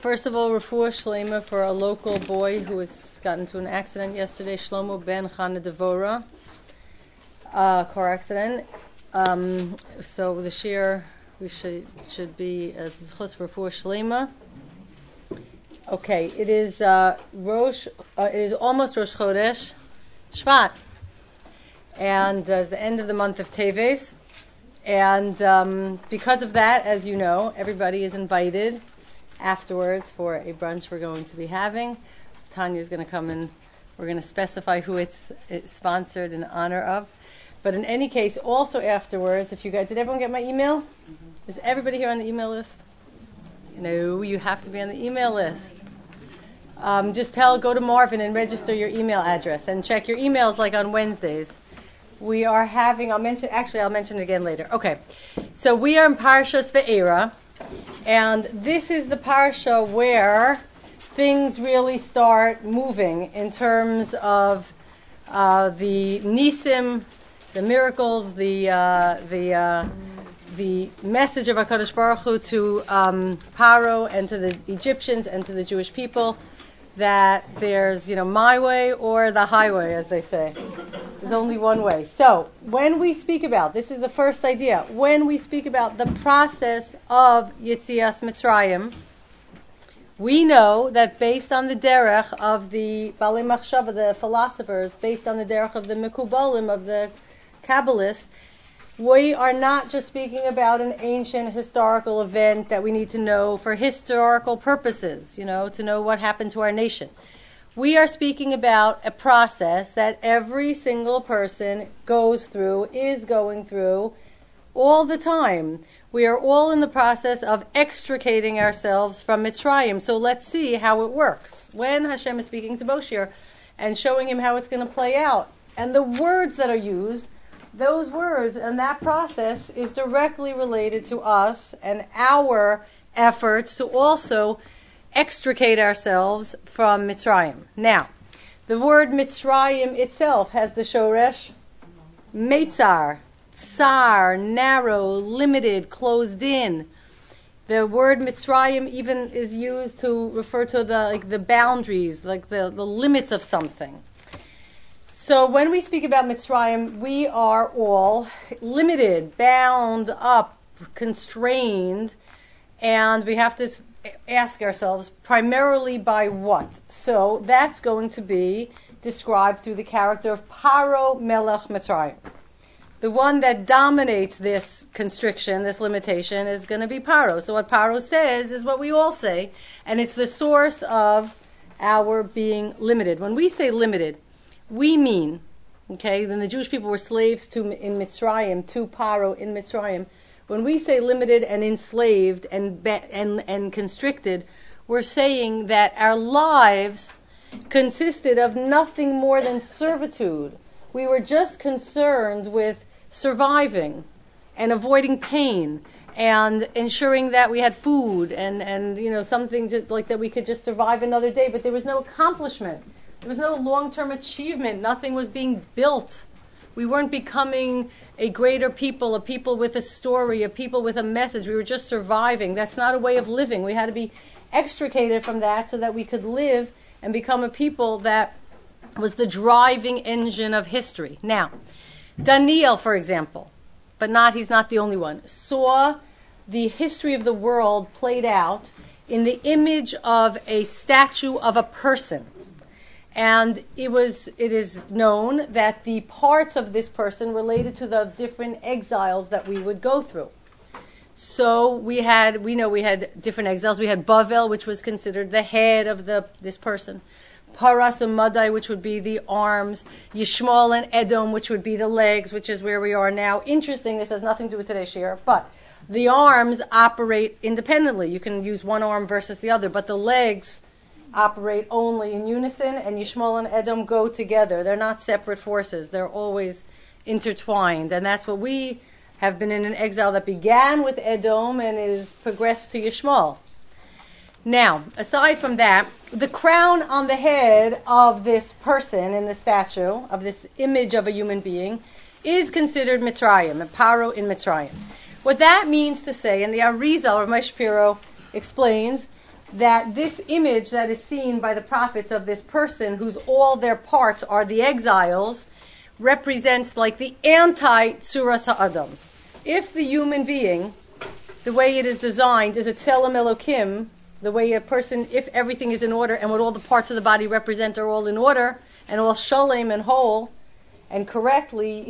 First of all, refuah shlema for a local boy who got into an accident yesterday, Shlomo ben Chana Devora, car accident. So this year we should be zichus for refuah shlema. Okay, it is it is almost Rosh Chodesh Shvat, and it's the end of the month of Teves, and because of that, as you know, everybody is invited afterwards for a brunch we're going to be having. Tanya is going to come and we're going to specify who it's sponsored in honor of. But in any case, also afterwards, if you guys, did everyone get my email? Mm-hmm. Is everybody here on the email list? No, you have to be on the email list. Just go to Marvin and register your email address and check your emails like on Wednesdays. We are having, I'll mention it again later. Okay, so we are in Parshas Ve'era, and this is the parsha where things really start moving in terms of the nisim, the miracles, the message of HaKadosh Baruch Hu to Paro and to the Egyptians and to the Jewish people, that there's, my way or the highway, as they say. There's only one way. So, when we speak about, this is the first idea, when we speak about the process of Yetzias Mitzrayim, we know that based on the derech of the Balei Machshava, the philosophers, based on the derech of the Mekubalim, of the Kabbalists, we are not just speaking about an ancient historical event that we need to know for historical purposes, to know what happened to our nation. We are speaking about a process that every single person is going through all the time. We are all in the process of extricating ourselves from Mitzrayim. So let's see how it works. When Hashem is speaking to Moshe and showing him how it's going to play out, and the words that are used, those words and that process is directly related to us and our efforts to also extricate ourselves from Mitzrayim. Now, the word Mitzrayim itself has the shoresh Meitzar, tsar, narrow, limited, closed in. The word Mitzrayim even is used to refer to the boundaries, like the limits of something. So when we speak about Mitzrayim, we are all limited, bound up, constrained, and we have to ask ourselves primarily by what? So that's going to be described through the character of Paro Melech Mitzrayim. The one that dominates this constriction, this limitation, is going to be Paro. So what Paro says is what we all say, and it's the source of our being limited. When we say limited, we mean, then the Jewish people were slaves in Mitzrayim, to Paro in Mitzrayim. When we say limited and enslaved and constricted, we're saying that our lives consisted of nothing more than servitude. We were just concerned with surviving and avoiding pain and ensuring that we had food and something just like that we could just survive another day, but there was no accomplishment. There was no long-term achievement. Nothing was being built. We weren't becoming a greater people, a people with a story, a people with a message. We were just surviving. That's not a way of living. We had to be extricated from that so that we could live and become a people that was the driving engine of history. Now, Daniel, for example, he's not the only one, saw the history of the world played out in the image of a statue of a person. And it is known that the parts of this person related to the different exiles that we would go through. So we had different exiles. We had Bavel, which was considered the head of this person. Paras and Madai, which would be the arms. Yishmael and Edom, which would be the legs, which is where we are now. Interesting, this has nothing to do with today's shir, but the arms operate independently. You can use one arm versus the other, but the legs operate only in unison, and Yishmael and Edom go together. They're not separate forces. They're always intertwined. And that's what we have been in an exile that began with Edom and is progressed to Yishmael. Now, aside from that, the crown on the head of this person in the statue, of this image of a human being, is considered Mitzrayim, a Paro in Mitzrayim. What that means to say, and the Arizal, or Moshe Shapiro, explains that this image that is seen by the prophets of this person whose all their parts are the exiles represents like the anti-Tzuras Ha'adam. If the human being, the way it is designed, is a Tzelem Elokim, the way a person, if everything is in order and what all the parts of the body represent are all in order and all shalem and whole and correctly,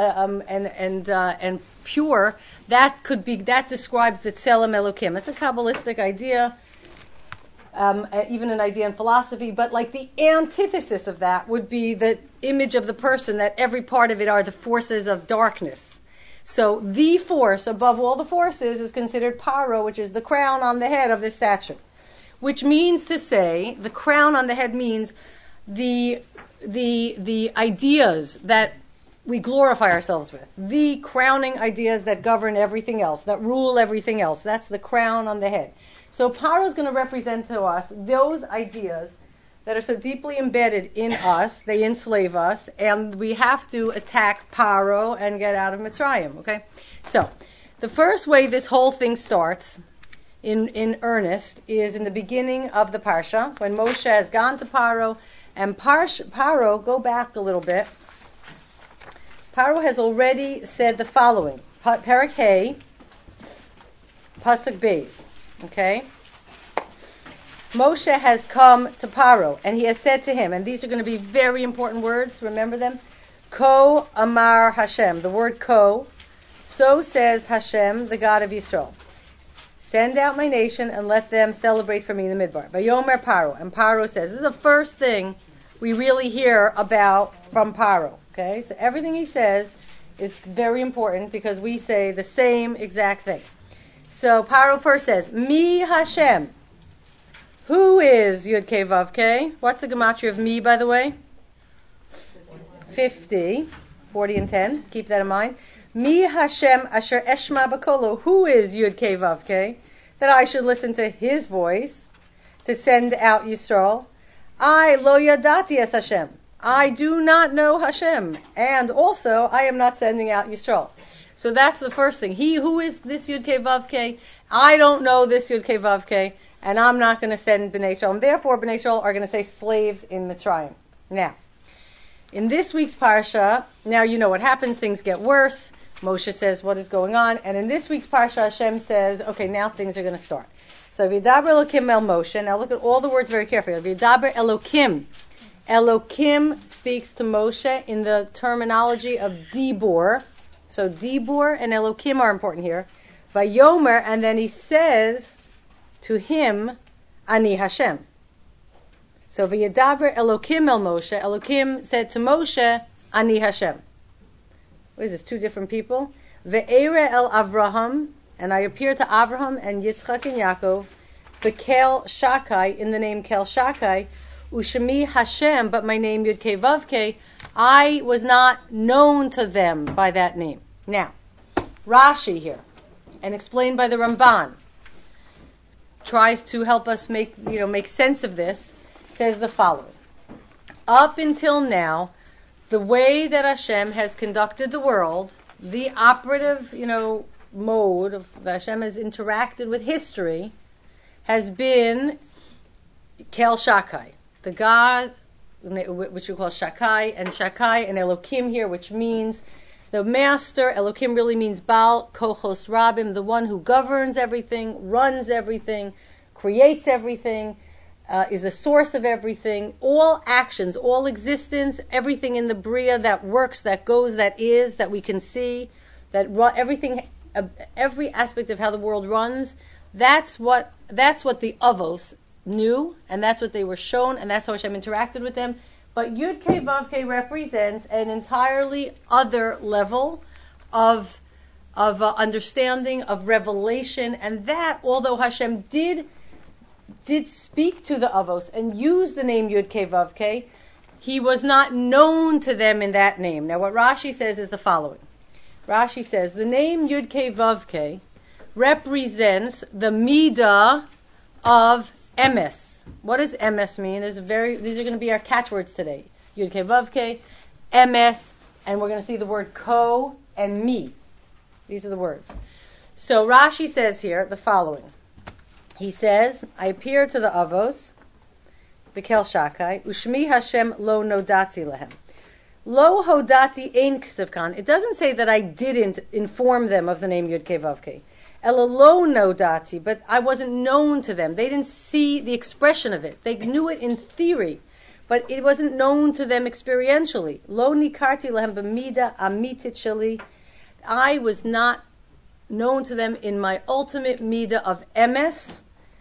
and pure, that describes the Tzelem Elokim. It's a Kabbalistic idea. Even an idea in philosophy, but like the antithesis of that would be the image of the person, that every part of it are the forces of darkness. So the force above all the forces is considered Paro, which is the crown on the head of this statue. Which means to say, the crown on the head means the ideas that we glorify ourselves with. The crowning ideas that govern everything else, that rule everything else. That's the crown on the head. So Paro is going to represent to us those ideas that are so deeply embedded in us, they enslave us, and we have to attack Paro and get out of Mitzrayim, okay? So, the first way this whole thing starts in earnest is in the beginning of the Parsha, when Moshe has gone to Paro, and Paro, go back a little bit, Paro has already said the following, Perek Hey, Pasuk Beis. Okay? Moshe has come to Paro, and he has said to him, and these are going to be very important words, remember them? Ko Amar Hashem, the word Ko, so says Hashem, the God of Yisrael. Send out my nation and let them celebrate for me in the Midbar. Vayomer Paro, and Paro says, this is the first thing we really hear about from Paro. Okay? So everything he says is very important because we say the same exact thing. So Paro first says, Mi Hashem. Who is Yud Kei Vav Kei? What's the gematria of me, by the way? 50. 40 and 10. Keep that in mind. Mi Hashem Asher Eshma Bakolo. Who is Yud Kei Vav Kei? That I should listen to his voice to send out Yisrael. I lo yadati es Hashem. I do not know Hashem. And also, I am not sending out Yisrael. So that's the first thing. He who is this Yud Kei Vav Kei, I don't know this Yud Kei Vav Kei, and I'm not going to send Bnei Yisrael. And therefore, Bnei Yisrael are going to say slaves in Mitzrayim. Now, in this week's Parsha, now you know what happens. Things get worse. Moshe says what is going on. And in this week's Parsha, Hashem says, okay, now things are going to start. So, V'yidaber Elokim el Moshe. Now look at all the words very carefully. V'yidaber Elokim. Elokim speaks to Moshe in the terminology of Dibur. So Dibur and Elokim are important here. Vayomer, and then he says to him, Ani Hashem. So V'yidaber Elokim el Moshe. Elokim said to Moshe, Ani Hashem. What is this, two different people? Ve'ere el Avraham, and I appear to Avraham and Yitzchak and Yaakov, Bekel Shakai, in the name Kel Shakai, Ushemi Hashem, but my name Yud Kei Vav Kei, I was not known to them by that name. Now, Rashi here, and explained by the Ramban, tries to help us make sense of this, says the following. Up until now, the way that Hashem has conducted the world, the operative, mode of that Hashem has interacted with history, has been Kel Shakai, the God, which we call Shakai and Elokim here, which means the master. Elokim really means Baal Kochos Rabim, the one who governs everything, runs everything, creates everything, is the source of everything. All actions, all existence, everything in the Bria that works, that goes, that is, that we can see, that everything, every aspect of how the world runs, that's what the Avos knew, and that's what they were shown, and that's how Hashem interacted with them. But Yud Kei Vav Kei represents an entirely other level of understanding, of revelation, and that, although Hashem did speak to the Avos and use the name Yud Kei Vav Kei, he was not known to them in that name. Now what Rashi says is the following. Rashi says, the name Yud Kei Vav Kei represents the midah of emes. What does emes mean? These are going to be our catchwords today. Yud Kei Vav Kei, emes, and we're going to see the word ko and mi. These are the words. So Rashi says here the following. He says, I appear to the Avos, Bekel Shakai, Ushmi Hashem lo nodati lehem. Lo hodati ein ksivkan. It doesn't say that I didn't inform them of the name Yud Kei Vav Kei. Ela lo nodati, but I wasn't known to them. They didn't see the expression of it. They knew it in theory, but it wasn't known to them experientially. Lo nikarti lehem b'mida amitit sheli. I was not known to them in my ultimate midah of emes.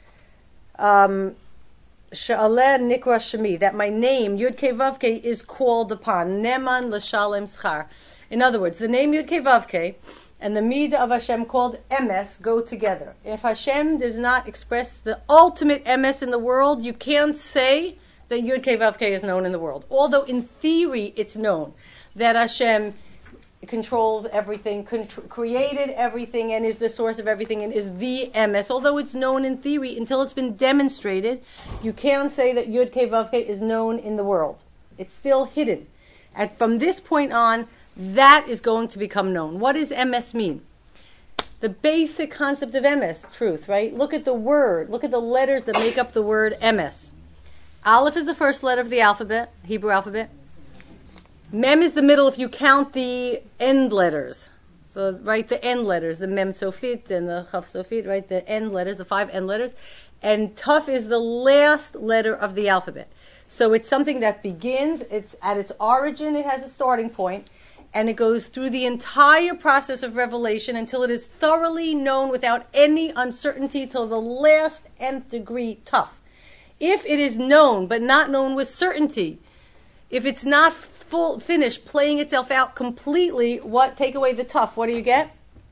Sha'aleh nikra shemi, that my name, Yud Kei Vav Kei, is called upon. Neman l'shalem schar. In other words, the name Yud Kei Vav Kei and the midah of Hashem called emes go together. If Hashem does not express the ultimate emes in the world, you can't say that Yud Kei Vav Kei is known in the world. Although in theory it's known that Hashem controls everything, created everything, and is the source of everything, and is the emes. Although it's known in theory, until it's been demonstrated, you can't say that Yud Kei Vav Kei is known in the world. It's still hidden. And from this point on, that is going to become known. What does emes mean? The basic concept of emes, truth, right? Look at the word. Look at the letters that make up the word emes. Aleph is the first letter of the alphabet, Hebrew alphabet. Mem is the middle if you count the end letters. The end letters, the Mem Sofit and the Chaf Sofit, right? The end letters, the 5 end letters. And Tuf is the last letter of the alphabet. So it's something that begins, it's at its origin, it has a starting point, and it goes through the entire process of revelation until it is thoroughly known without any uncertainty till the last nth degree Tuf. If it is known, but not known with certainty, if it's not finished playing itself out completely, take away the Tuf, what do you get?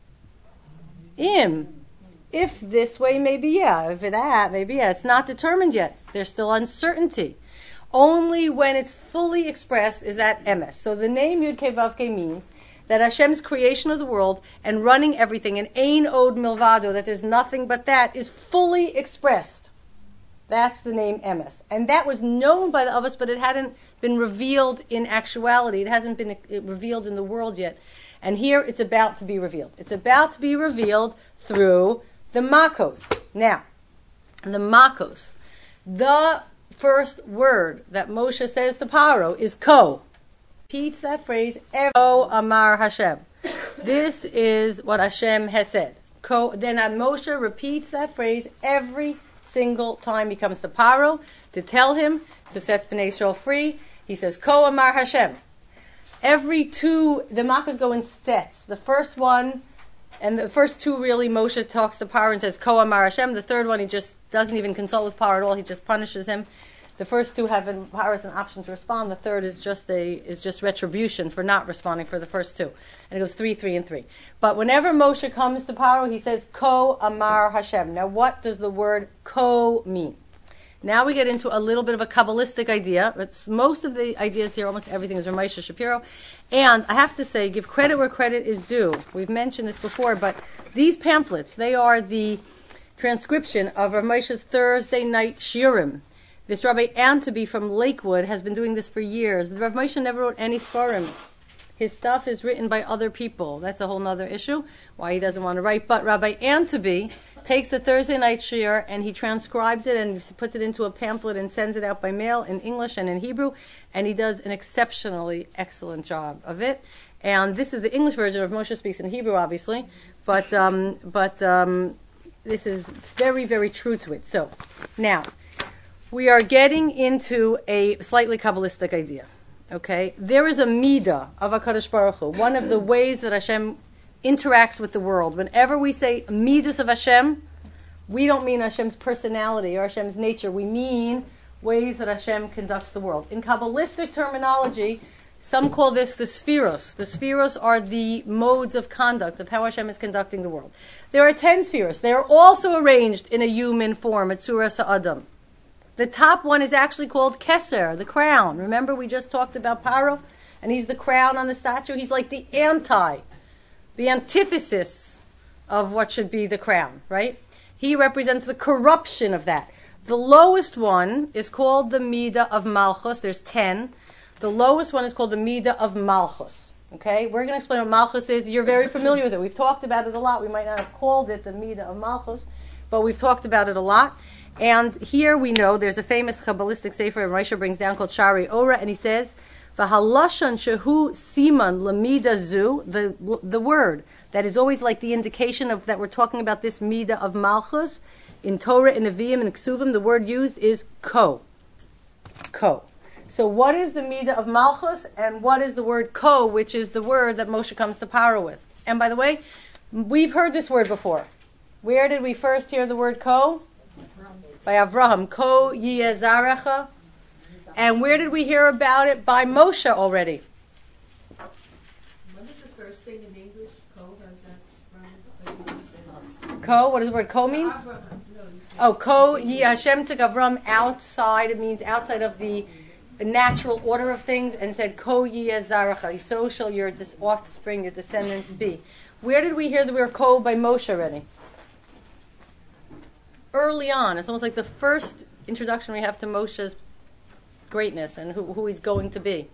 Im. If this way, maybe yeah. If that, maybe yeah. It's not determined yet. There's still uncertainty. Only when it's fully expressed is that emes. So the name Yud Kei Vav Kei means that Hashem's creation of the world and running everything, and Ein Od Milvado, that there's nothing but that, is fully expressed. That's the name emes. And that was known by the Avos, but it hadn't been revealed in actuality. It hasn't been revealed in the world yet. And here it's about to be revealed. It's about to be revealed through the Makos. Now, the Makos, the first word that Moshe says to Paro is Ko. Repeats that phrase, Ko Amar Hashem. This is what Hashem has said. Ko. Then Moshe repeats that phrase every single time he comes to Paro to tell him to set Bnei Yisrael free. He says, Ko Amar Hashem. Every two, the Makos go in sets. The first one, and the first two really, Moshe talks to Paro and says, Ko Amar Hashem. The third one, he just doesn't even consult with Paro at all. He just punishes him. The first two have Paro has an option to respond. The third is just retribution for not responding for the first two. And it goes 3, 3, and 3. But whenever Moshe comes to Paro, he says, Ko Amar Hashem. Now, what does the word Ko mean? Now we get into a little bit of a Kabbalistic idea. Most of the ideas here, almost everything, is Ramesha Shapiro. And I have to say, give credit where credit is due. We've mentioned this before, but these pamphlets, they are the transcription of Ramesha's Thursday night shiurim. This Rabbi Antoby from Lakewood has been doing this for years. Rav Moshe never wrote any svarim. His stuff is written by other people. That's a whole other issue, why he doesn't want to write. But Rabbi Antoby takes the Thursday night shiur and he transcribes it and puts it into a pamphlet and sends it out by mail in English and in Hebrew, and he does an exceptionally excellent job of it. And this is the English version of Moshe speaks in Hebrew, obviously, but this is very, very true to it. So now we are getting into a slightly Kabbalistic idea. Okay, there is a midah of HaKadosh Baruch Hu, one of the ways that Hashem interacts with the world. Whenever we say midas of Hashem, we don't mean Hashem's personality or Hashem's nature. We mean ways that Hashem conducts the world. In Kabbalistic terminology, some call this the spheros. The spheros are the modes of conduct of how Hashem is conducting the world. There are 10 spheros. They are also arranged in a human form, a tzura sa'adam. The top one is actually called Keser, the crown. Remember we just talked about Paro? And he's the crown on the statue. He's like the antithesis of what should be the crown, right? He represents the corruption of that. The lowest one is called the Midah of Malchus. There's 10. The lowest one is called the Midah of Malchus. Okay? We're going to explain what Malchus is. You're very familiar with it. We've talked about it a lot. We might not have called it the Midah of Malchus, but we've talked about it a lot. And here we know there's a famous Kabbalistic sefer Raisha brings down called Shari Ora, and he says, "V'halashon shehu siman lamida zu," the word that is always like the indication of that we're talking about this midah of malchus in Torah, in Nevi'im, and Ksuvim. The word used is ko. Ko. So what is the midah of malchus, and what is the word ko, which is the word that Moshe comes to Paro with? And by the way, we've heard this word before. Where did we first hear the word ko? By Avraham. Ko yiyezarecha. And where did we hear about it? By Moshe already. What is the first thing in English? Ko, how's that? Ko, what does the word ko mean? Oh, ko ye Hashem took Avram outside. It means outside of the natural order of things, and said, ko ye zarecha. So shall your offspring, your descendants be. Where did we hear the word ko by Moshe already? Early on. It's almost like the first introduction we have to Moshe's greatness and who he's going to be.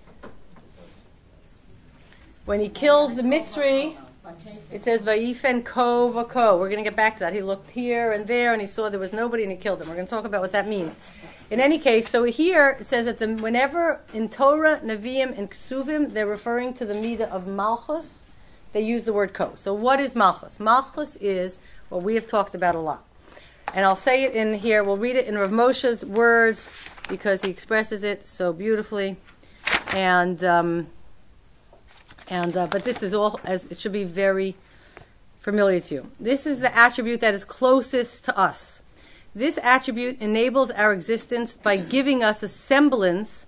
When he kills the Mitzri, it says, Vayifen ko v'ko. We're going to get back to that. He looked here and there, and he saw there was nobody, and he killed him. We're going to talk about what that means. In any case, so here it says that whenever in Torah, Nevi'im, and Ksuvim, they're referring to the midah of Malchus, they use the word ko. So what is Malchus? Malchus is what we have talked about a lot. And I'll say it in here. We'll read it in Rav Moshe's words because he expresses it so beautifully. But this is all, as it should be very familiar to you. This is the attribute that is closest to us. This attribute enables our existence by giving us a semblance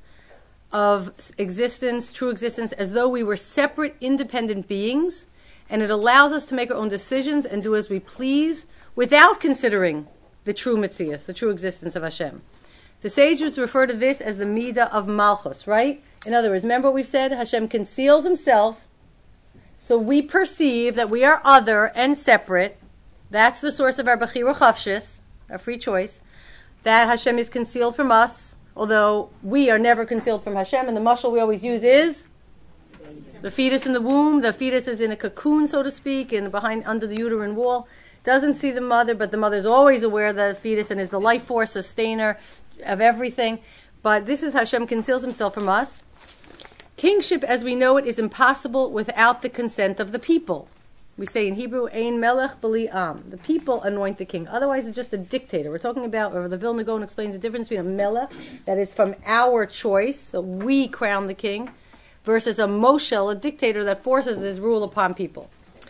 of existence, true existence, as though we were separate, independent beings, and it allows us to make our own decisions and do as we please without considering the true Metzias, the true existence of Hashem. The sages refer to this as the midah of Malchus, right? In other words, remember what we've said? Hashem conceals himself, so we perceive that we are other and separate. That's the source of our Bechira Chavshis, our free choice. That Hashem is concealed from us, although we are never concealed from Hashem, and the mashal we always use is the fetus in the womb. The fetus is in a cocoon, so to speak, and under the uterine wall. Doesn't see the mother, but the mother's always aware of the fetus and is the life force sustainer of everything. But this is Hashem conceals himself from us. Kingship, as we know it, is impossible without the consent of the people. We say in Hebrew, Ein melech b'li am. The people anoint the king. Otherwise, it's just a dictator. We're talking about, or the Vilna Gaon explains the difference between a melech, that is from our choice, so we crown the king, versus a moshel, a dictator that forces his rule upon people.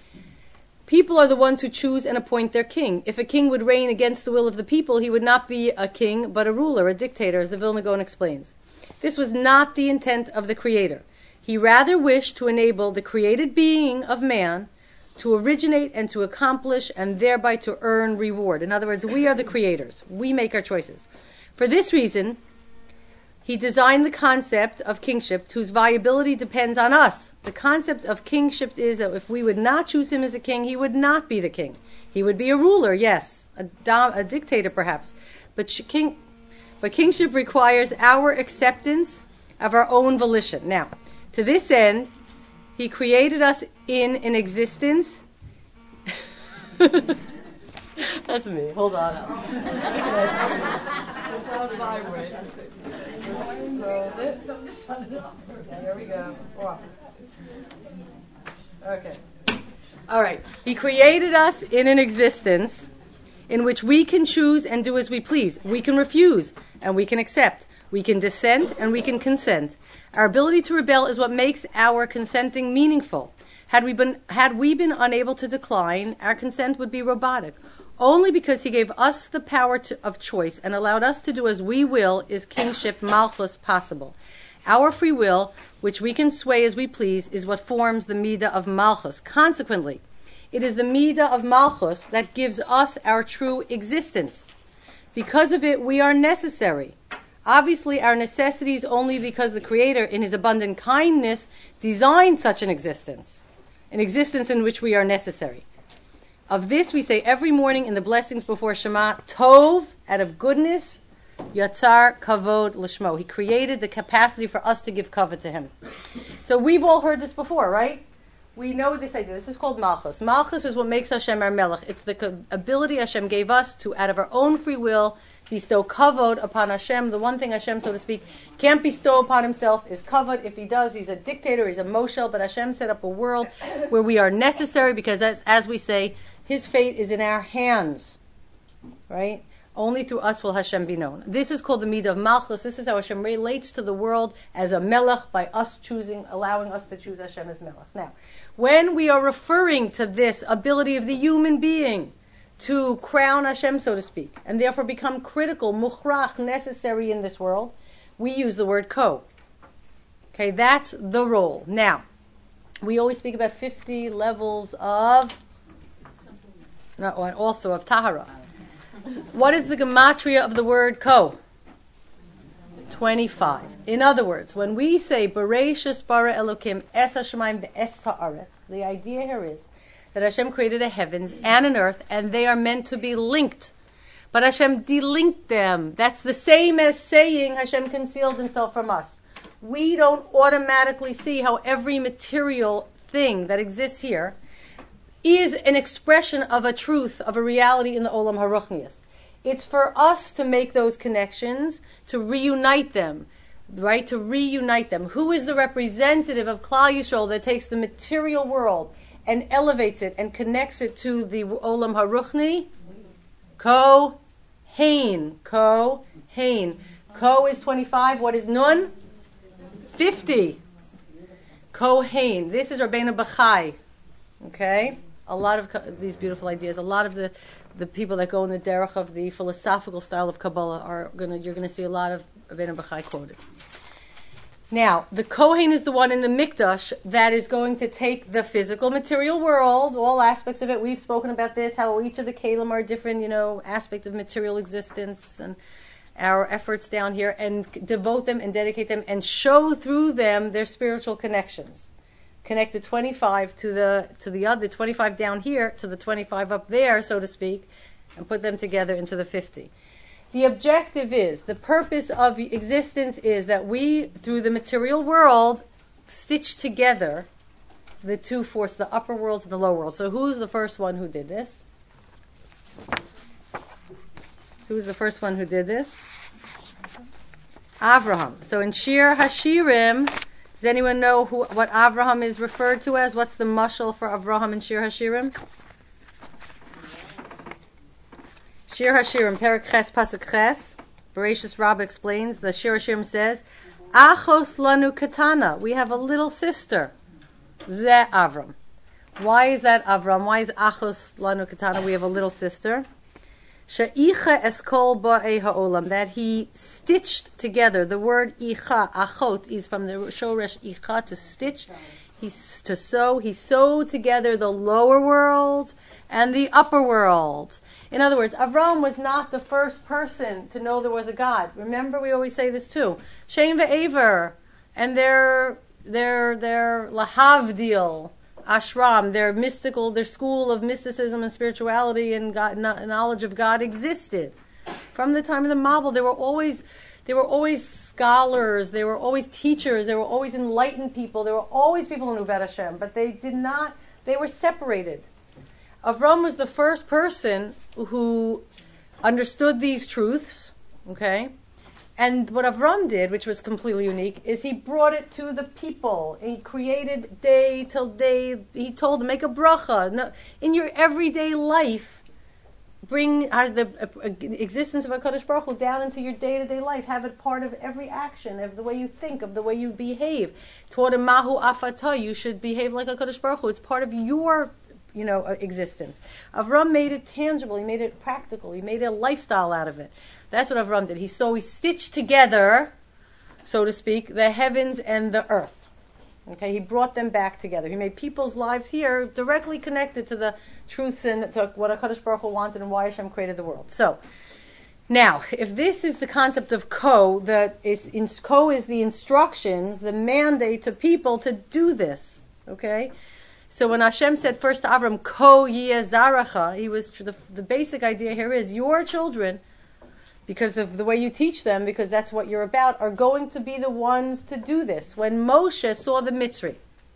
People are the ones who choose and appoint their king. If a king would reign against the will of the people, he would not be a king, but a ruler, a dictator, as the Vilna Gaon explains. This was not the intent of the Creator. He rather wished to enable the created being of man to originate and to accomplish and thereby to earn reward. In other words, we are the creators. We make our choices. For this reason, he designed the concept of kingship whose viability depends on us. The concept of kingship is that if we would not choose him as a king, he would not be the king. He would be a ruler, yes, a dictator perhaps. But kingship requires our acceptance of our own volition. Now, to this end, he created us in an existence. That's me. Hold on. That's how it vibrates. There we go. Okay. All right. He created us in an existence in which we can choose and do as we please. We can refuse and we can accept. We can dissent and we can consent. Our ability to rebel is what makes our consenting meaningful. Had we been unable to decline, our consent would be robotic. Only because he gave us the power of choice and allowed us to do as we will is kingship malchus possible. Our free will, which we can sway as we please, is what forms the midah of malchus. Consequently, it is the midah of malchus that gives us our true existence. Because of it, we are necessary. Obviously, our necessity is only because the Creator, in his abundant kindness, designed such an existence in which we are necessary. Of this we say every morning in the blessings before Shema, Tov, out of goodness, Yatzar Kavod Lishmo. He created the capacity for us to give kavod to him. So we've all heard this before, right? we know this idea. This is called Malchus. Malchus is what makes Hashem our Melech. It's the ability Hashem gave us to, out of our own free will, bestow kavod upon Hashem. The one thing Hashem, so to speak, can't bestow upon himself is kavod. If he does, he's a dictator, he's a moshel. But Hashem set up a world where we are necessary because, as we say, his fate is in our hands. Right? Only through us will Hashem be known. This is called the Midah of Malchus. This is how Hashem relates to the world as a Melech by us choosing, allowing us to choose Hashem as Melech. Now, when we are referring to this ability of the human being to crown Hashem, so to speak, and therefore become critical, mukhrach, necessary in this world, we use the word ko. Okay, that's the role. Now, we always speak about 50 levels of, also of Tahara. What is the gematria of the word ko? 25. In other words, when we say Bereishis bara Elokim es hashamayim ve'es ha'aretz, the idea here is that Hashem created a heavens and an earth, and they are meant to be linked. But Hashem delinked them. That's the same as saying Hashem concealed himself from us. We don't automatically see how every material thing that exists here is an expression of a truth, of a reality in the Olam HaRuchnius. It's for us to make those connections, to reunite them, right? To reunite them. Who is the representative of Klal Yisrael that takes the material world and elevates it and connects it to the Olam HaRuchni? Kohen. Kohen. Ko is 25. What is Nun? 50. Kohen. This is Rabbeinu Bachai. Okay? A lot of these beautiful ideas, a lot of the people that go in the derech of the philosophical style of Kabbalah you're gonna see a lot of Rabbeinu Bachai quoted. Now, the Kohen is the one in the Mikdash that is going to take the physical material world, all aspects of it. We've spoken about this, how each of the Kalim are different, aspect of material existence and our efforts down here, and devote them and dedicate them and show through them their spiritual connections. Connect the 25 to the other 25 down here to the 25 up there, so to speak, and put them together into the 50. The objective is, the purpose of existence is that we, through the material world, stitch together the two forces, the upper worlds and the lower worlds. So who's the first one who did this? Who's the first one who did this? Avraham. So in Shir Hashirim, does anyone know what Avraham is referred to as? What's the mashal for Avraham in Shir Hashirim? Shir Hashirim, Perek Ches, Pasuk Ches. Bereshis Rabbah explains, the Shir Hashirim says, Achos lanu katana, we have a little sister. Ze Avram. Why is that Avram? Why is Achos lanu katana, we have a little sister? She'icha eskol ba'ei ha'olam, that he stitched together. The word icha, achot, is from the shoresh icha, to stitch, to sew. He sewed together the lower world and the upper world. In other words, Avram was not the first person to know there was a God. Remember, we always say this too. Shem ve'ever, and their lahavdil, ashram, their school of mysticism and spirituality and God, knowledge of God existed. From the time of the Mabul, there were always scholars, there were always teachers, there were always enlightened people, there were always people who knew about Hashem, but they were separated. Avram was the first person who understood these truths, okay? And what Avram did, which was completely unique, is he brought it to the people. He created day till day. He told them, make a bracha. No, in your everyday life, bring the existence of HaKadosh Baruch Hu down into your day-to-day life. Have it part of every action, of the way you think, of the way you behave. Toward a mahu afata, you should behave like HaKadosh Baruch Hu. It's part of your existence. Avram made it tangible. He made it practical. He made a lifestyle out of it. That's what Avram did. He stitched together, so to speak, the heavens and the earth. Okay, he brought them back together. He made people's lives here directly connected to the truths and to what HaKadosh Baruch Hu wanted and why Hashem created the world. So, now, if this is the concept of ko, ko is the instructions, the mandate to people to do this. Okay? So when Hashem said first to Avram, ko yezaracha, the basic idea here is your children, because of the way you teach them, because that's what you're about, are going to be the ones to do this. When Moshe saw the Mitzri,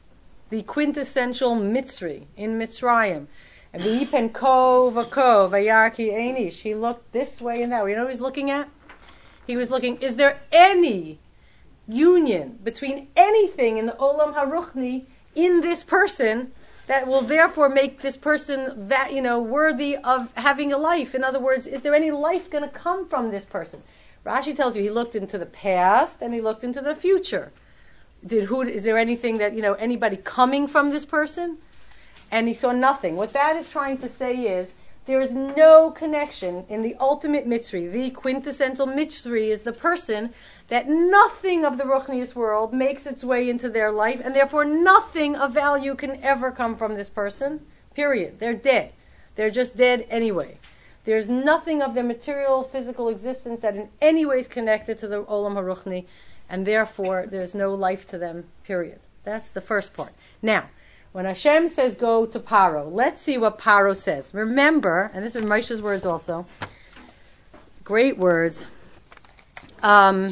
the quintessential Mitzri in Mitzrayim. And V'yipen ko v'ko v'yar ki einish. He looked this way and that way. You know what he was looking at? He was looking, is there any union between anything in the Olam HaRuchni in this person that will therefore make this person that, worthy of having a life? In other words, is there any life going to come from this person? Rashi tells you he looked into the past and he looked into the future. Is there anything that, anybody coming from this person? And he saw nothing. What that is trying to say is there is no connection in the ultimate Mitzri. The quintessential Mitzri is the person that nothing of the Ruchnius world makes its way into their life, and therefore nothing of value can ever come from this person, period. They're dead. They're just dead anyway. There's nothing of their material, physical existence that in any way is connected to the Olam HaRuchni, and therefore there's no life to them, period. That's the first part. Now, when Hashem says go to Paro, let's see what Paro says. Remember, and this is Moshe's words also, great words. Paro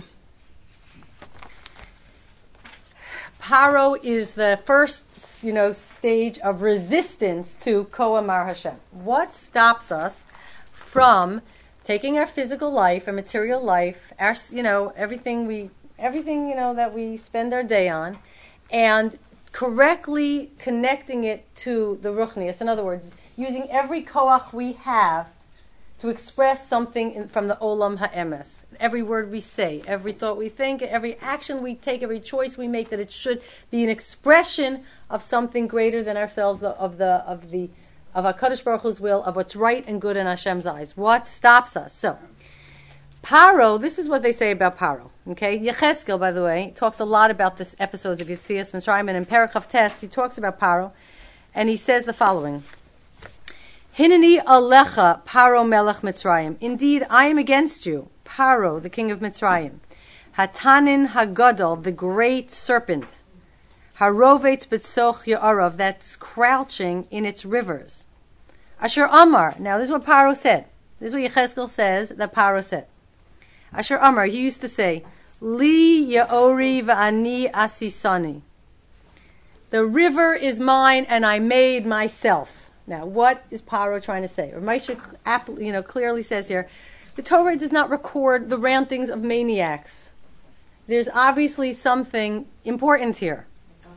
is the first, stage of resistance to Ko Amar Hashem. What stops us from taking our physical life, our material life, our, everything that we spend our day on, and correctly connecting it to the Ruchnius? In other words, using every koach we have to express something from the Olam HaEmes. Every word we say, every thought we think, every action we take, every choice we make, that it should be an expression of something greater than ourselves, of HaKadosh Baruch Hu's will, of what's right and good in Hashem's eyes. What stops us? So, Paro, this is what they say about Paro. Okay, Yecheskel, by the way, talks a lot about this episodes of Yetzias Mitzrayim, and in Perek Chavtes he talks about Paro, and he says the following: Hineni alecha Paro melech Mitzrayim. Indeed, I am against you, Paro, the king of Mitzrayim. Hatanin hagadol, the great serpent. Harovetz betzoch ya'arav, that's crouching in its rivers. Asher Amar. Now, this is what Paro said. This is what Yecheskel says that Paro said. Asher Amar, he used to say, Li Yaori v'ani asisani. The river is mine and I made myself. Now, what is Paro trying to say? Or Moshe, clearly says here, the Torah does not record the rantings of maniacs. There's obviously something important here.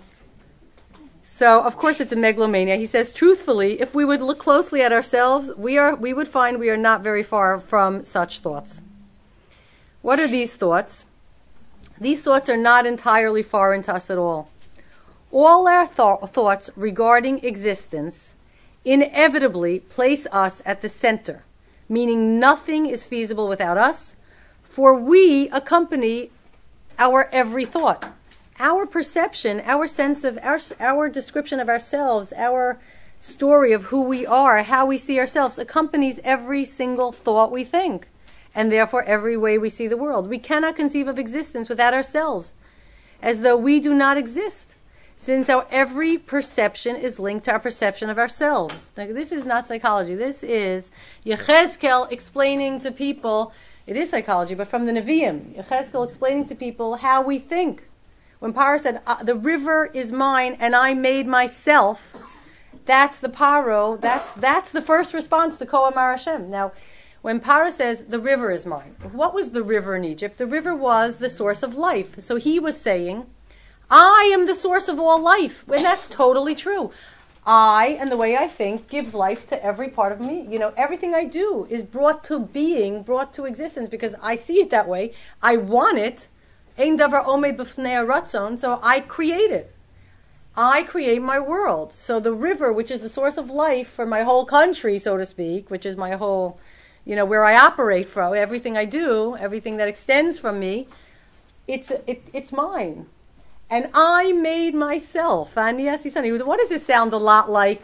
So, of course, it's a megalomania. He says, truthfully, if we would look closely at ourselves, we would find we are not very far from such thoughts. What are these thoughts? These thoughts are not entirely foreign to us at all. All our thoughts regarding existence inevitably place us at the center, meaning nothing is feasible without us, for we accompany our every thought. Our perception, our sense of our description of ourselves, our story of who we are, how we see ourselves, accompanies every single thought we think, and therefore every way we see the world. We cannot conceive of existence without ourselves, as though we do not exist, since our every perception is linked to our perception of ourselves. Now, this is not psychology. This is Yechezkel explaining to people, it is psychology, but from the Nevi'im. Yechezkel explaining to people how we think. When Paro said, the river is mine and I made myself, that's the Paro, that's the first response to Ko Amar Hashem. Now, when Paro says, the river is mine, what was the river in Egypt? The river was the source of life. So he was saying, I am the source of all life. And that's totally true. I, and the way I think, gives life to every part of me. Everything I do is brought to being, brought to existence, because I see it that way. I want it. Ein davar omed b'fnei haratzon, so I create it. I create my world. So the river, which is the source of life for my whole country, so to speak, which is my whole, where I operate from, everything I do, everything that extends from me, it's mine. And I made myself. And yes, what does this sound a lot like?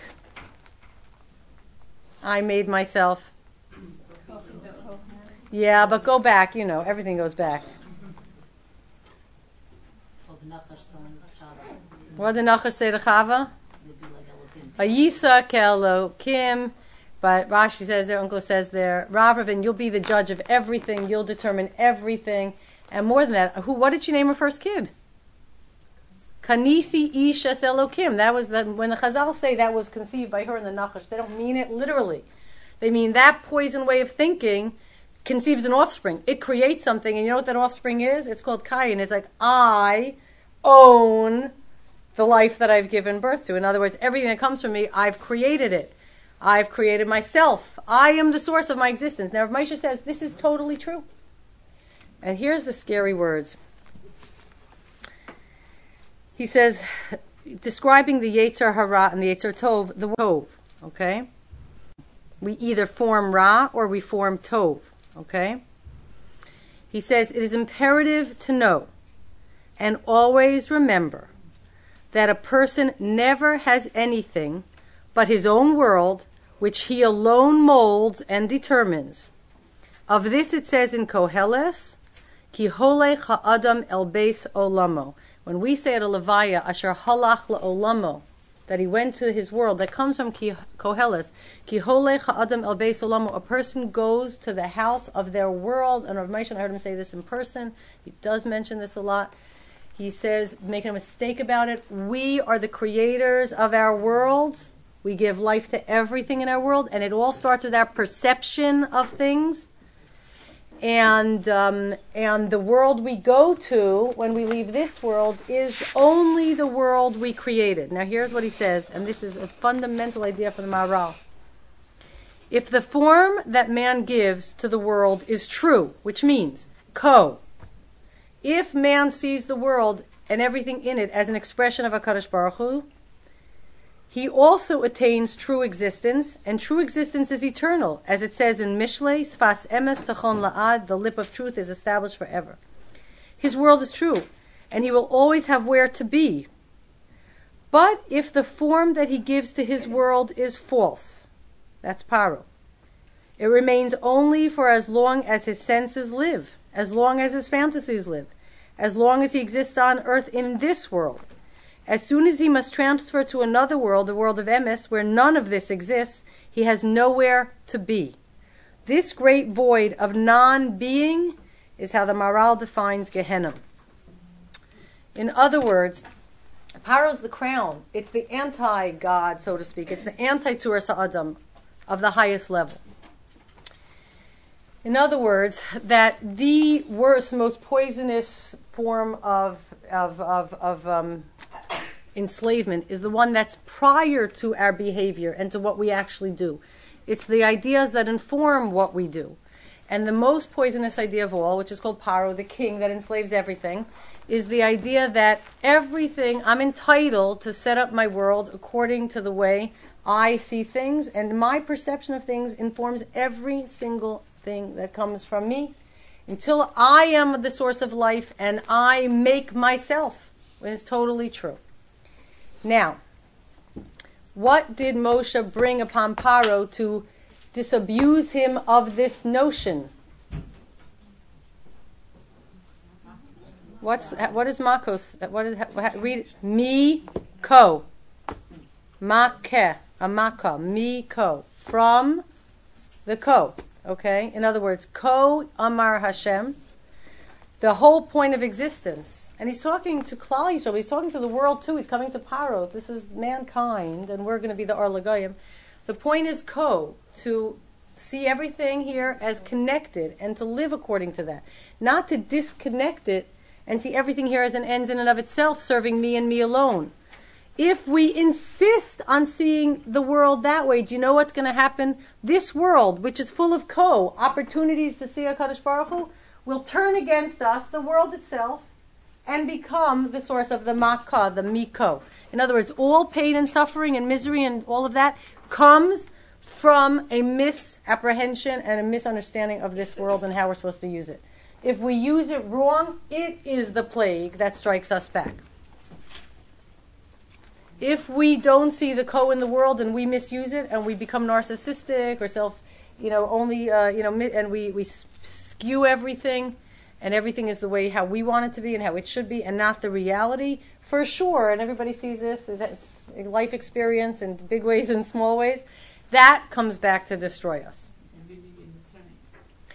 I made myself. Yeah, but go back, everything goes back. What did Nachash say to Chava? Vayisa ke'elokim. But Rashi says there, Uncle says there, Ravravin, you'll be the judge of everything. You'll determine everything. And more than that, what did she name her first kid? Kanisi Isha Elokim. That was when the Chazal say that was conceived by her in the Nachash. They don't mean it literally. They mean that poison way of thinking conceives an offspring. It creates something, and you know what that offspring is? It's called Kayin. It's like, I own the life that I've given birth to. In other words, everything that comes from me, I've created it. I've created myself. I am the source of my existence. Now, if Moshe says this is totally true. And here's the scary words. He says, describing the Yetzer Hara and the Yetzer Tov, the Tov, okay? We either form Ra or we form Tov, okay? He says, it is imperative to know and always remember that a person never has anything but his own world, which he alone molds and determines. Of this it says in Koheles, Ki holech ha'adam el beis olamo. When we say at a levaya, asher halach la'olamo, that he went to his world, that comes from Koheles, Ki holech ha'adam el beis olamo, a person goes to the house of their world. And Rav Moshe, I heard him say this in person, he does mention this a lot. He says, making a mistake about it, we are the creators of our world. We give life to everything in our world, and it all starts with our perception of things. And the world we go to when we leave this world is only the world we created. Now here's what he says, and this is a fundamental idea for the Maharal. If the form that man gives to the world is true, which means if man sees the world and everything in it as an expression of HaKadosh Baruch Hu, he also attains true existence, and true existence is eternal. As it says in Mishlei, Sfas Emes Tachon La'ad, the lip of truth is established forever. His world is true, and he will always have where to be. But if the form that he gives to his world is false, that's Paro, it remains only for as long as his senses live, as long as his fantasies live, as long as he exists on earth in this world. As soon as he must transfer to another world, the world of Emes, where none of this exists, he has nowhere to be. This great void of non-being is how the Maharal defines Gehenna. In other words, Paro's the crown. It's the anti-God, so to speak. It's the anti-Tzur Sa'adam of the highest level. In other words, that the worst, most poisonous form of enslavement is the one that's prior to our behavior and to what we actually do. It's the ideas that inform what we do. And the most poisonous idea of all, which is called Paro, the king that enslaves everything, is the idea that everything, I'm entitled to set up my world according to the way I see things, and my perception of things informs every single thing that comes from me until I am the source of life and I make myself, which is totally true. Now, what did Moshe bring upon Paro to disabuse him of this notion? What is makos? Read mi ko, makeh, a makah, mi ko, from the ko. Okay, in other words, ko amar Hashem, the whole point of existence. And he's talking to Klal Yisrael, he's talking to the world too, he's coming to Paro. This is mankind, and we're going to be the Or L'Goyim. The point is ko, to see everything here as connected, and to live according to that. Not to disconnect it, and see everything here as an ends in and of itself, serving me and me alone. If we insist on seeing the world that way, do you know what's going to happen? This world, which is full of ko, opportunities to see HaKadosh Baruch Hu, will turn against us, the world itself, and become the source of the makah, the miko. In other words, all pain and suffering and misery and all of that comes from a misapprehension and a misunderstanding of this world and how we're supposed to use it. If we use it wrong, it is the plague that strikes us back. If we don't see the ko in the world and we misuse it and we become narcissistic or and we skew everything, and everything is the way how we want it to be and how it should be, and not the reality, for sure, and everybody sees this, that's life experience in big ways and small ways, that comes back to destroy us.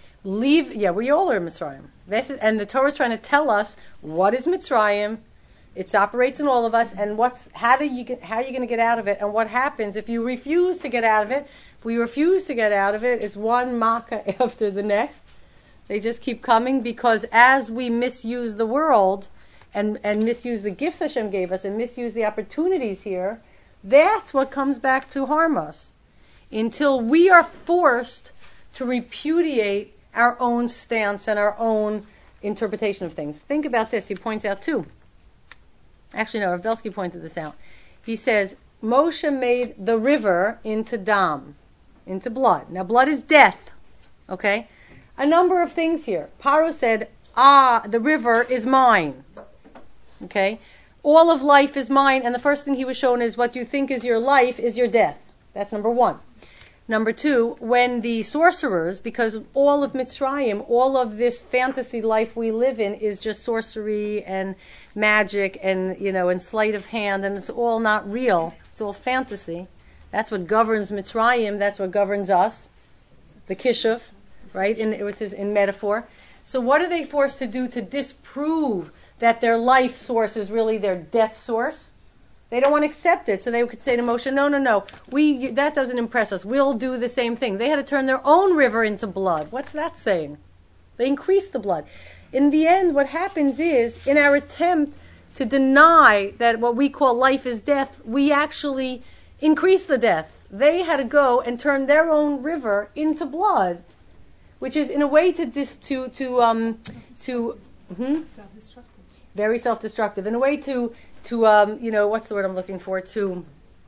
We all are Mitzrayim. And the Torah is trying to tell us what is Mitzrayim. It operates in all of us, and how are you going to get out of it? And what happens if you refuse to get out of it? If we refuse to get out of it, it's one makkah after the next. They just keep coming, because as we misuse the world and misuse the gifts Hashem gave us and misuse the opportunities here, that's what comes back to harm us. Until we are forced to repudiate our own stance and our own interpretation of things. Think about this. He points out too. Actually, no, Rav Belsky pointed this out. He says, Moshe made the river into dam, into blood. Now, blood is death. Okay? A number of things here. Paro said, the river is mine. Okay? All of life is mine, and the first thing he was shown is what you think is your life is your death. That's number one. Number two, when the sorcerers, because all of Mitzrayim, all of this fantasy life we live in is just sorcery and magic and, and sleight of hand, and it's all not real. It's all fantasy. That's what governs Mitzrayim. That's what governs us. The Kishuv, right, which is in metaphor. So what are they forced to do to disprove that their life source is really their death source? They don't want to accept it. So they could say to Moshe, no, that doesn't impress us. We'll do the same thing. They had to turn their own river into blood. What's that saying? They increased the blood. In the end, what happens is, in our attempt to deny that what we call life is death, we actually increase the death. They had to go and turn their own river into blood, which is in a way very self-destructive. In a way to what's the word I'm looking for? To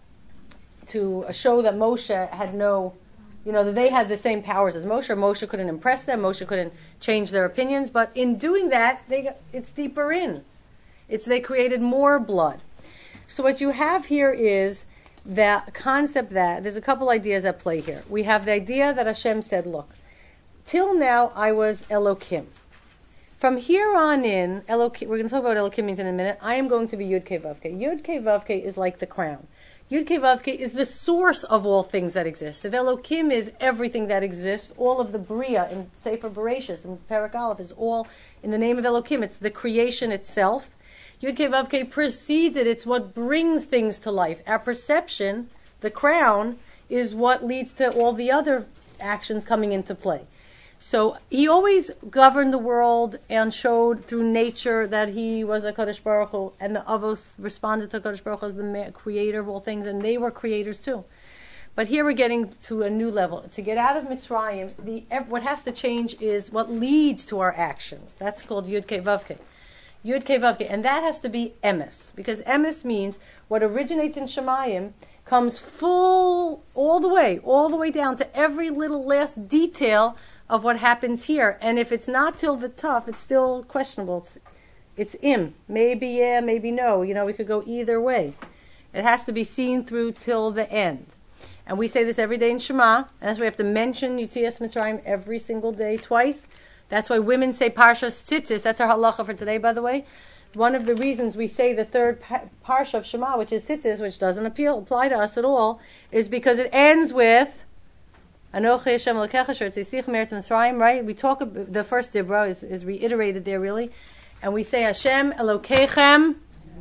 show that Moshe had no, that they had the same powers as Moshe. Moshe couldn't impress them. Moshe couldn't change their opinions. But in doing that, it's deeper in. They created more blood. So what you have here is the concept that there's a couple ideas at play here. We have the idea that Hashem said, look, till now I was Elokim. From here on in, Elokim, we're going to talk about Elokim means in a minute. I am going to be Yud Kei Vav Kei. Yud Kei Vav Kei is like the crown. Yud Kei Vav Kei is the source of all things that exist. If Elokim is everything that exists, all of the Bria in Sefer Bereshis and Perek Aleph is all in the name of Elokim. It's the creation itself. Yud Kei Vav Kei precedes it. It's what brings things to life. Our perception, the crown, is what leads to all the other actions coming into play. So he always governed the world and showed through nature that he was a Kadosh Baruch Hu, and the Avos responded to Kadosh Baruch Hu as the creator of all things, and they were creators too. But here we're getting to a new level. To get out of Mitzrayim, what has to change is what leads to our actions. That's called Yud Kei Vav Kei. Yud Kei Vav Kei. And that has to be emes, because emes means what originates in Shemayim comes full all the way down to every little last detail of what happens here. And if it's not till the tough, it's still questionable. It's im. Maybe yeah, maybe no. We could go either way. It has to be seen through till the end. And we say this every day in Shema. And that's why we have to mention Yetzias Mitzrayim every single day, twice. That's why women say Parshas Tzitzis. That's our halacha for today, by the way. One of the reasons we say the third Parsha of Shema, which is Tzitzis, which doesn't apply to us at all, is because it ends with Anochi Hashem Elokecha Asher Tzisich Meretz Mitzrayim, right? We talk about the first Dibra is reiterated there really, and we say Hashem Elokechem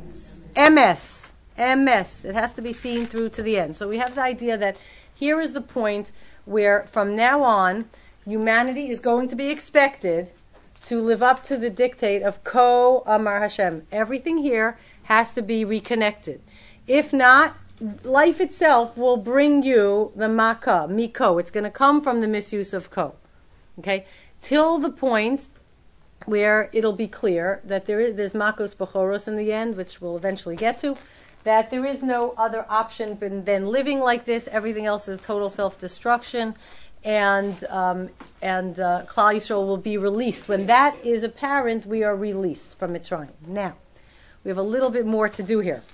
Emes. Emes. It has to be seen through to the end. So we have the idea that here is the point where from now on humanity is going to be expected to live up to the dictate of Ko Amar Hashem. Everything here has to be reconnected. If not, life itself will bring you the Makkah, Miko. It's going to come from the misuse of Ko. Okay? Till the point where it'll be clear that there's Makos Bechoros in the end, which we'll eventually get to, that there is no other option than living like this. Everything else is total self-destruction, and Klal Yisrael will be released. When that is apparent, we are released from Mitzrayim. Now, we have a little bit more to do here.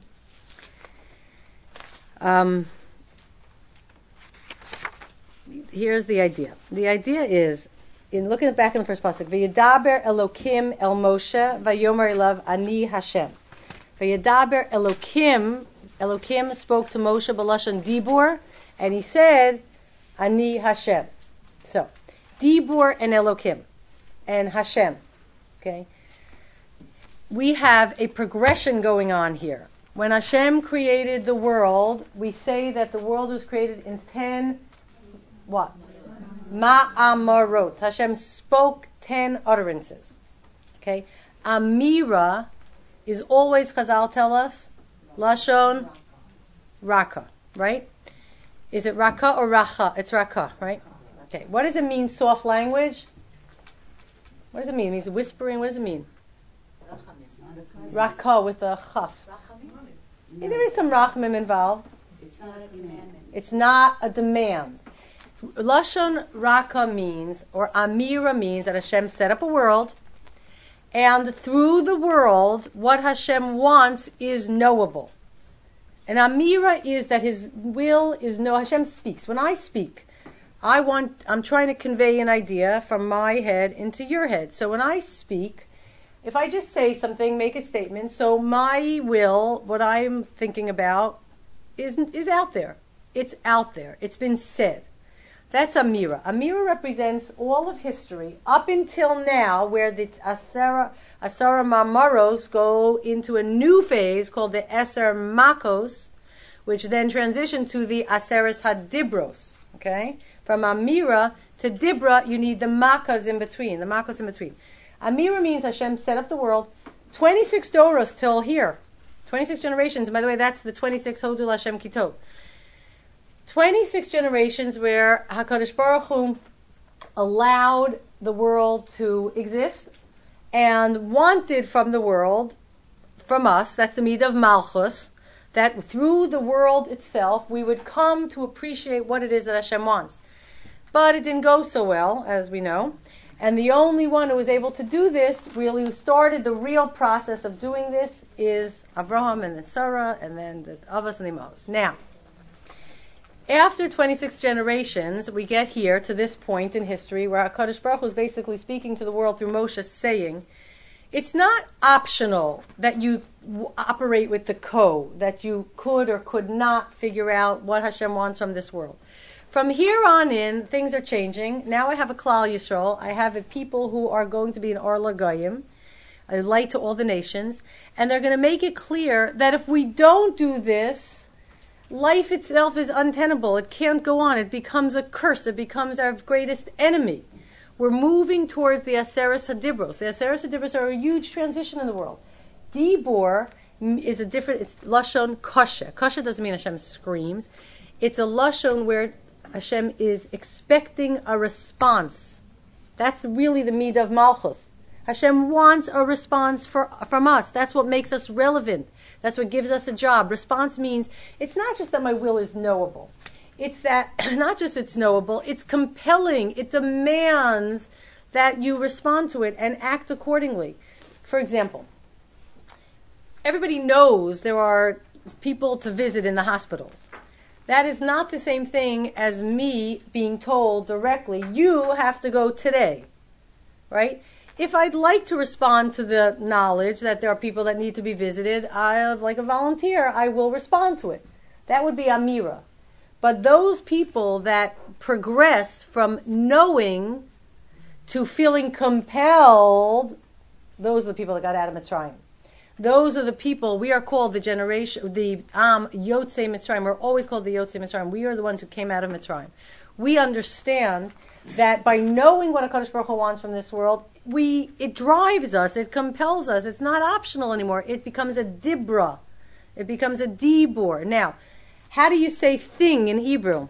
Here's the idea. The idea is, in looking back in the first pasuk, V'yedaber Elokim el Moshe v'yomer elav Ani Hashem. V'yedaber Elokim spoke to Moshe b'lashon Dibur, and he said, Ani Hashem. So, Dibur and Elokim, and Hashem. Okay. we have a progression going on here. When Hashem created the world, we say that the world was created in 10, what? Ma'amarot. Hashem spoke 10 utterances. Okay? Amira is always, Chazal tell us, Lashon Raka, right? Is it Raka or Racha? It's Raka, right? Okay. What does it mean, soft language? What does it mean? It means whispering. What does it mean? Raka with a chaf. Yeah, there is some rachmim involved. It's not a commandment. It's not a demand. Lashon Raka means, or Amira means, that Hashem set up a world, and through the world, what Hashem wants is knowable. And Amira is that His will is Hashem speaks. When I speak, I'm trying to convey an idea from my head into your head. So when I speak, if I just say something, make a statement, so my will, what I'm thinking about, is out there. It's out there. It's been said. That's Amira. Amira represents all of history up until now, where the Asara Mamaros go into a new phase called the Eser Makos, which then transition to the Aseres Hadibros. Okay? From Amira to Dibra, you need the Makas in between. The Makos in between. Amira means Hashem set up the world. 26 Doros till here. 26 generations. And by the way, that's the 26 Hodul Hashem Kitov. 26 generations where HaKadosh Baruch Hu allowed the world to exist and wanted from the world, from us, that's the Midah of Malchus, that through the world itself we would come to appreciate what it is that Hashem wants. But it didn't go so well, as we know. And the only one who was able to do this, really who started the real process of doing this, is Avraham and then Sarah and then the Avos and the Imos. Now, after 26 generations, we get here to this point in history where HaKadosh Baruch Hu is basically speaking to the world through Moshe, saying, it's not optional that you operate with the code, that you could or could not figure out what Hashem wants from this world. From here on in, things are changing. Now I have a Klal Yisrael. I have a people who are going to be an Or LaGoyim, a light to all the nations, and they're going to make it clear that if we don't do this, life itself is untenable. It can't go on. It becomes a curse. It becomes our greatest enemy. We're moving towards the Aseres Hadibros. The Aseres Hadibros are a huge transition in the world. Dibor is it's Lashon Koshe. Koshe doesn't mean Hashem screams. It's a Lashon where Hashem is expecting a response. That's really the Midah of Malchus. Hashem wants a response from us. That's what makes us relevant. That's what gives us a job. Response means it's not just that my will is knowable. It's that not just it's knowable, it's compelling. It demands that you respond to it and act accordingly. For example, everybody knows there are people to visit in the hospitals. That is not the same thing as me being told directly, you have to go today, right? If I'd like to respond to the knowledge that there are people that need to be visited, like a volunteer, I will respond to it. That would be Amira. But those people that progress from knowing to feeling compelled, those are the people that got out of Mitzrayim. Those are the people, we are called the generation, the Yotzei Mitzrayim. We're always called the Yotzei Mitzrayim. We are the ones who came out of Mitzrayim. We understand that by knowing what HaKadosh Baruch Hu wants from this world, it drives us, it compels us. It's not optional anymore. It becomes a dibra. It becomes a dibur. Now, how do you say thing in Hebrew?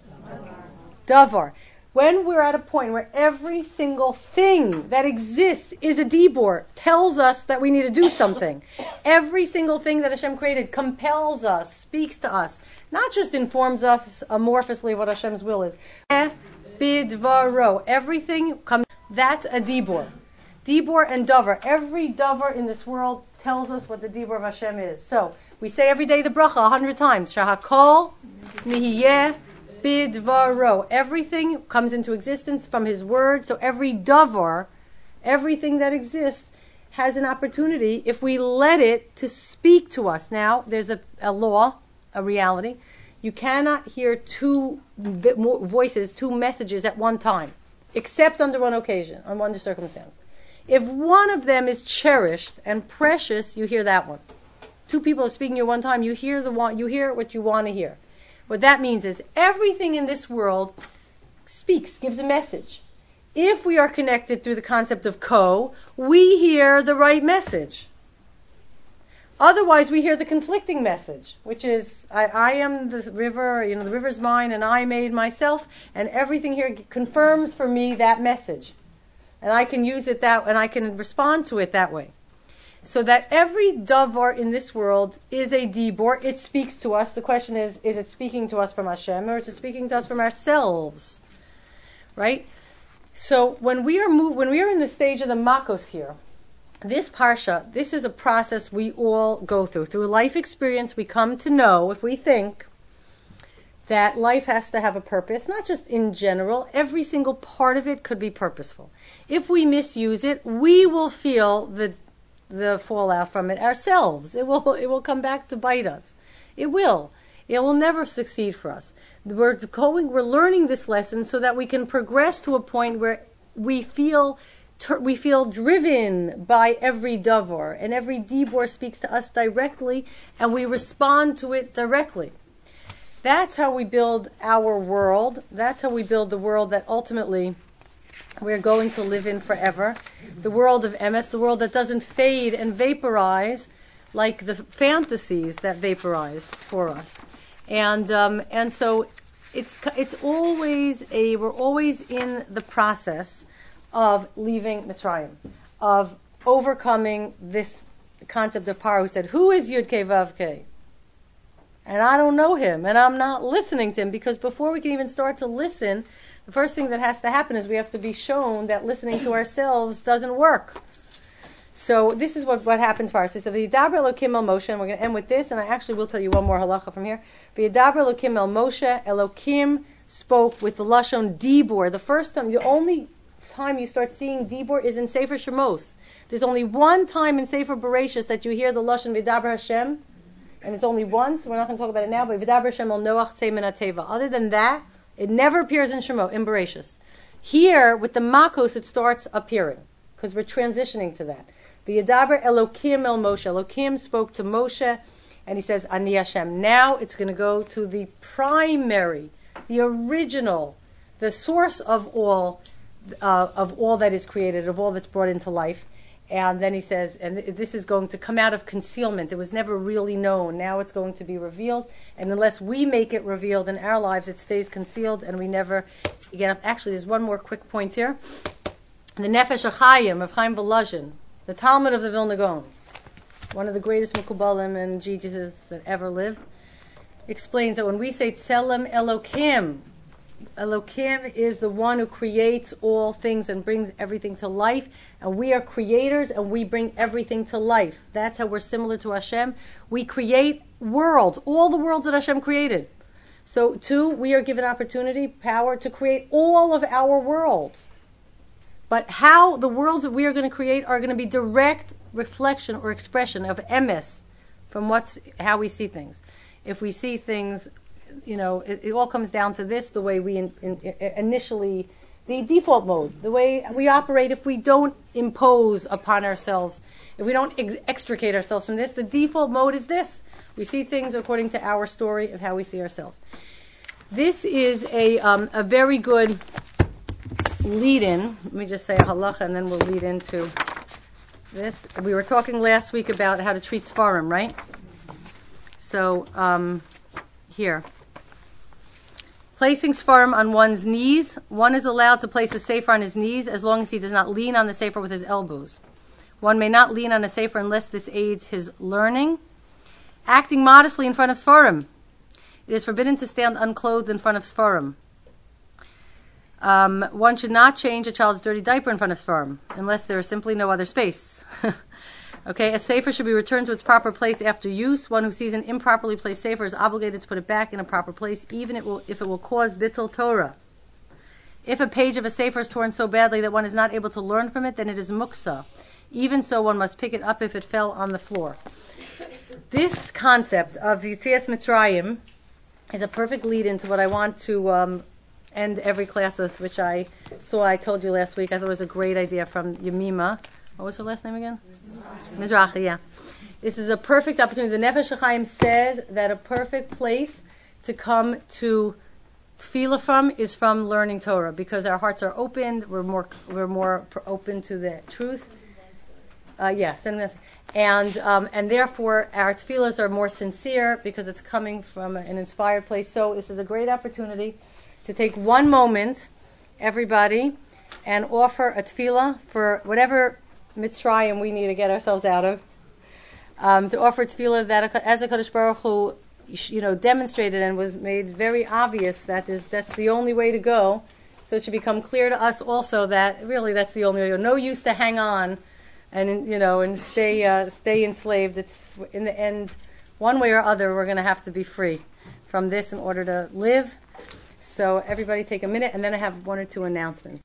Davar. When we're at a point where every single thing that exists is a dibur, tells us that we need to do something. Every single thing that Hashem created compels us, speaks to us, not just informs us amorphously what Hashem's will is. Bidvaro. Everything comes. That's a dibur. Dibur and davar. Every davar in this world tells us what the dibur of Hashem is. So we say every day the bracha 100 times. Shahakol nihiyeh bidvaro. Everything comes into existence from His word. So every davar, everything that exists, has an opportunity if we let it to speak to us. Now there's a law, a reality. You cannot hear two voices, two messages at one time, except under one occasion, on one circumstance. If one of them is cherished and precious, you hear that one. Two people are speaking at one time, you hear you hear what you want to hear. What that means is everything in this world speaks, gives a message. If we are connected through the concept of ko, we hear the right message. Otherwise, we hear the conflicting message, which is, I am the river, the river's mine, and I made myself, and everything here confirms for me that message. And I can use it and I can respond to it that way. So that every davar in this world is a dibor. It speaks to us. The question is it speaking to us from Hashem, or is it speaking to us from ourselves? Right? So when we are in the stage of the makos here, this parsha, this is a process we all go through. Through life experience, we come to know, if we think, that life has to have a purpose, not just in general. Every single part of it could be purposeful. If we misuse it, we will feel the fallout from it ourselves. It will come back to bite us. It will. It will never succeed for us. We're learning this lesson so that we can progress to a point where we feel driven by every davar, and every dibor speaks to us directly, and we respond to it directly. That's how we build our world. That's how we build the world that ultimately we're going to live in forever. The world of emes, the world that doesn't fade and vaporize like the fantasies that vaporize for us. And so it's always we're always in the process of leaving Mitzrayim, of overcoming this concept of Paro, who said, "Who is Yud Kei Vav Kei?" And I don't know him, and I'm not listening to him, because before we can even start to listen, the first thing that has to happen is we have to be shown that listening to ourselves doesn't work. So this is what happens for us. So V'yidaber Elokim el Moshe, and we're going to end with this, and I actually will tell you one more halacha from here. V'yidaber Elokim el Moshe, Elokim spoke with the Lashon Dibor. The first time, the only time you start seeing Dibor is in Sefer Shemos. There's only one time in Sefer Bereshis that you hear the Lashon V'yidaber Hashem, and it's only once. We're not going to talk about it now, but V'yidaber Hashem el Noach tzei min hateva. Other than that, it never appears in Shemo, in Bereshis. Here, with the Makos, it starts appearing, because we're transitioning to that. V'yidaber Elokim el Moshe. Elokim spoke to Moshe, and he says, Ani Hashem. Now it's going to go to the primary, the original, the source of all that is created, of all that's brought into life. And then he says, and this is going to come out of concealment. It was never really known. Now it's going to be revealed. And unless we make it revealed in our lives, it stays concealed, and we never get up. Actually, there's one more quick point here. The Nefesh HaChaim of Chaim Volozhin, the Talmud of the Vilna Gaon, one of the greatest Mekubalim and Jijises that ever lived, explains that when we say Tselem Elokim, Elokim is the one who creates all things and brings everything to life, and we are creators and we bring everything to life. That's how we're similar to Hashem. We create worlds, all the worlds that Hashem created. So too, we are given opportunity, power to create all of our worlds. But how the worlds that we are going to create are going to be direct reflection or expression of emes, from how we see things. If we see things, it all comes down to this, the way we initially, the default mode, the way we operate. If we don't impose upon ourselves, if we don't extricate ourselves from this, the default mode is this. We see things according to our story of how we see ourselves. This is a very good lead-in. Let me just say a halacha, and then we'll lead into this. We were talking last week about how to treat Sfarim, right? So, here. Placing Sfarim on one's knees. One is allowed to place a sefer on his knees as long as he does not lean on the sefer with his elbows. One may not lean on a sefer unless this aids his learning. Acting modestly in front of Sfarim. It is forbidden to stand unclothed in front of Sfarim. One should not change a child's dirty diaper in front of Sfarim, unless there is simply no other space. Okay, a sefer should be returned to its proper place after use. One who sees an improperly placed sefer is obligated to put it back in a proper place, even if it will cause bittul Torah. If a page of a sefer is torn so badly that one is not able to learn from it, then it is muksa. Even so, one must pick it up if it fell on the floor. This concept of Yetzias Mitzrayim is a perfect lead-in to what I want to end every class with, which I told you last week. I thought it was a great idea from Yemima, What was her last name again? Mizrahi, yeah. This is a perfect opportunity. The Nefesh HaChaim says that a perfect place to come to tefillah from is from learning Torah, because our hearts are opened. We're more open to the truth. And therefore our tefillahs are more sincere because it's coming from an inspired place. So this is a great opportunity to take one moment, everybody, and offer a tefillah for whatever mitzrayim we need to get ourselves out of. To offer tefillah that, as a Kadosh Baruch Hu, demonstrated and was made very obvious that's the only way to go. So it should become clear to us also that really that's the only way to go. No use to hang on and stay enslaved. It's in the end, one way or other, we're going to have to be free from this in order to live. So everybody take a minute, and then I have one or two announcements.